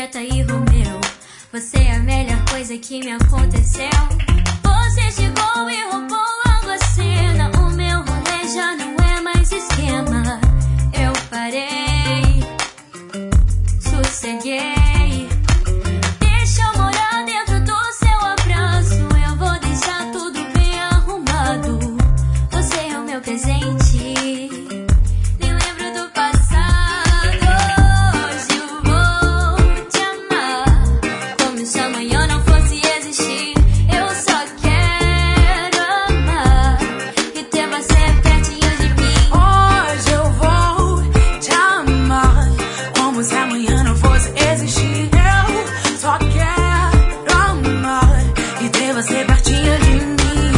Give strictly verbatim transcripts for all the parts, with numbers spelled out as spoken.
Julieta e Romeu. Você é a melhor coisa que me aconteceu. Você chegou e roubou logo a cena. O meu rolê já não é mais esquema. Eu parei, sosseguei. Deixa eu morar dentro do seu abraço. Eu vou deixar tudo bem arrumado. Você é o meu presente. Nem lembro do passado. Hoje eu vou te amar como se amanhã não fosse existir. Eu só quero amar e ter você pertinho de mim. Hoje eu vou te amar como se amanhã não fosse existir. Eu só quero amar e ter você pertinho de mim.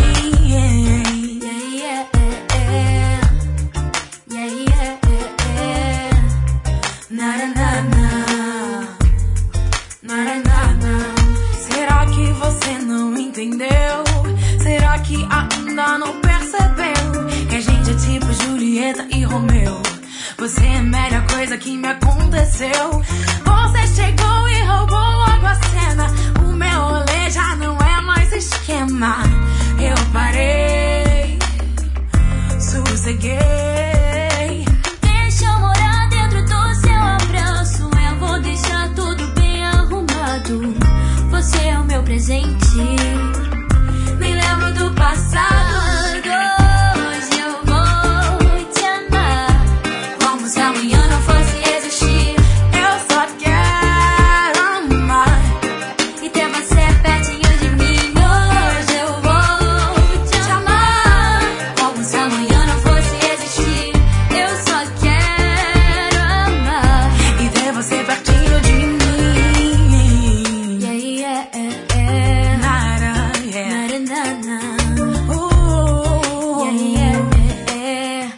Yeah, yeah, yeah, yeah, yeah. Na, na, na, na, na, na, na. Será que você não entendeu? Será que ainda não percebeu que a gente é tipo Julieta e Romeu? Você é a melhor coisa que me aconteceu. Você chegou e roubou logo a cena. O meu rolê já não é mais esquema. Eu parei, sosseguei. Deixa eu morar dentro do seu abraço. Eu vou deixar tudo bem arrumado. Você é o meu presente. Nem lembro do passado. Hoje eu vou te amar como se amanhã não fosse existir. Eu só quero amar E ter você pertinho de mim. Hoje eu vou te amar como se amanhã não fosse existir. Eu só quero amar. e ter você pertinho de mim. Yeah, yeah, yeah. Nara, yeah. Na, na, na. Ooh. Yeah, yeah, yeah.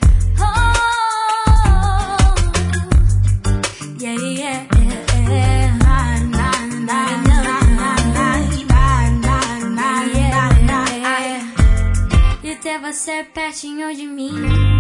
Oh. Yeah, yeah, yeah. Na, na, na, na, na, na, na, na, na, na. E ter você pertinho de mim.